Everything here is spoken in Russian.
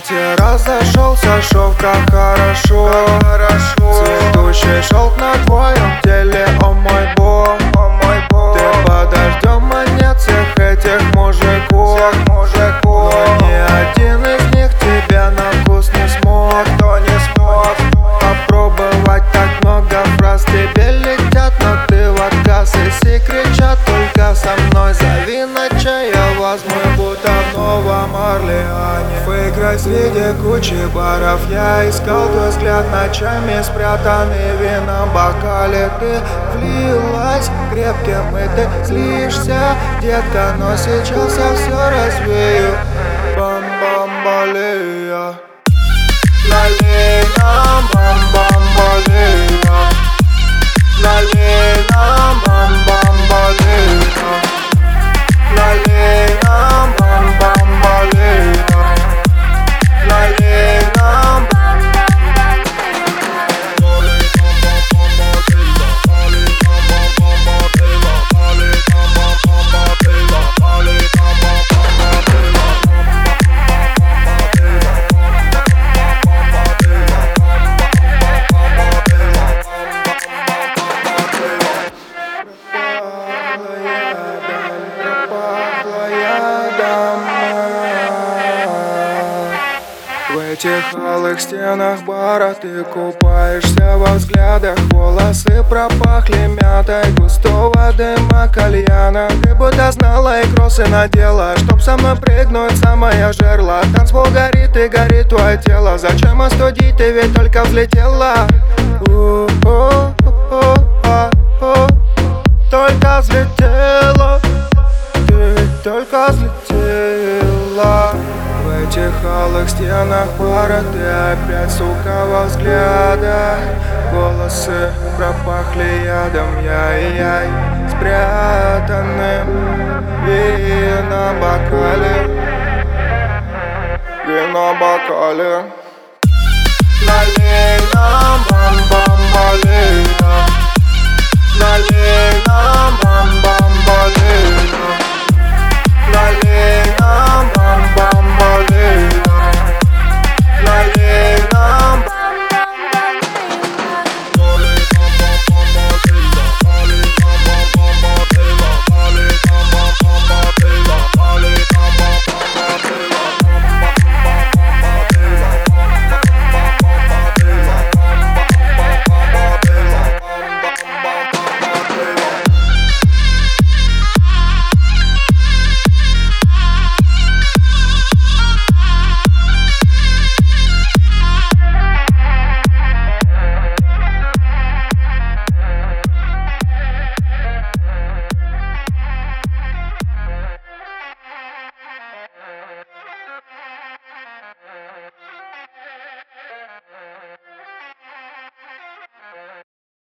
третий раз зашелся шов, как хорошо. Цветущий шелк на твоем теле, о мой бог. Ты под дождем монет всех этих мужиков. Но ни один из них тебя на вкус не смог. Попробовать так много фраз тебе летят, но ты в отказ. И все кричат только со мной. Зови на чай, я возьму, будто в Новом Орлеане. Выиграй среди кучи баров. Я искал твой взгляд ночами, спрятанный в винном бокале. Ты влилась крепким, и ты злишься, детка, но сейчас я все развею. Бам-бам-балея, ла-лей-нам, бам-бам-балея, ла-лей-нам, бам-бам-балея, ла-лей-нам, бам-бам-балея, ла-лей-нам. В этих алых стенах бара ты купаешься во взглядах. Волосы пропахли мятой густого дыма кальяна. Ты будто знала и кроссы надела, чтоб со мной прыгнуть в самое жерло. Танцпол горит и горит твое тело. Зачем остудить, ты ведь только взлетела. Только взлетела, ты ведь только взлетела. В этих алых стенах бара ты опять, сука, во взглядах. Волосы пропахли ядом, яй-яй, спрятанным в винном бокале. Вино бокале. Ла-лей-нам, бам-бам-балея.